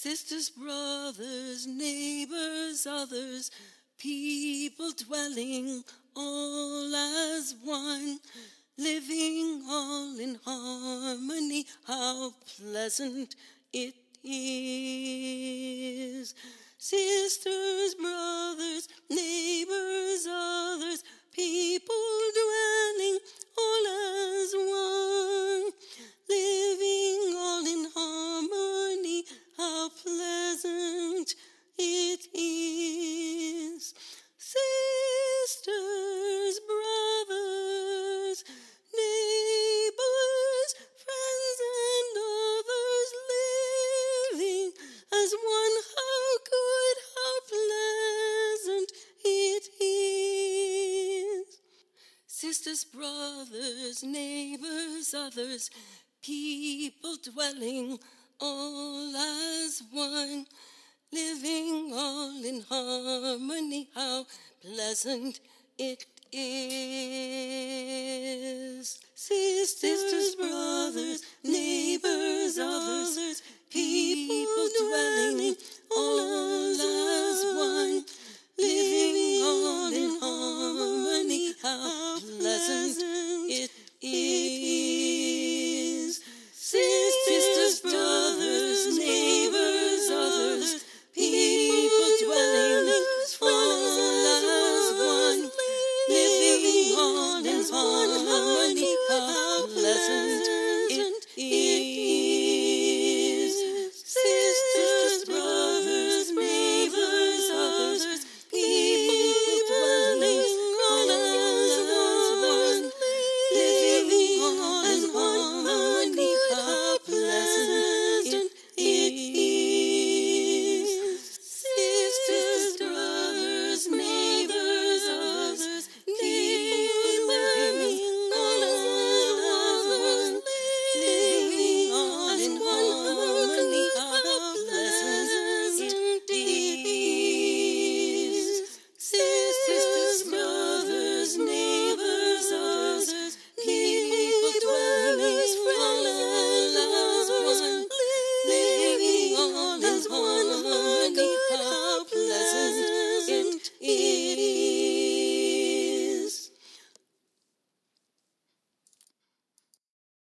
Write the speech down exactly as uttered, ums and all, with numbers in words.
Sisters, brothers, neighbors, others, people dwelling all as one, living all in harmony, how pleasant it is. Sisters, brothers, neighbors, others, people dwelling all as one, living all in harmony, how pleasant it is. Sisters, brothers, neighbors, friends, and others, living as one, how good, how pleasant it is. Sisters, brothers, neighbors, others, people dwelling all as one, living all in harmony, how pleasant it is. Sisters, brothers, neighbors, others,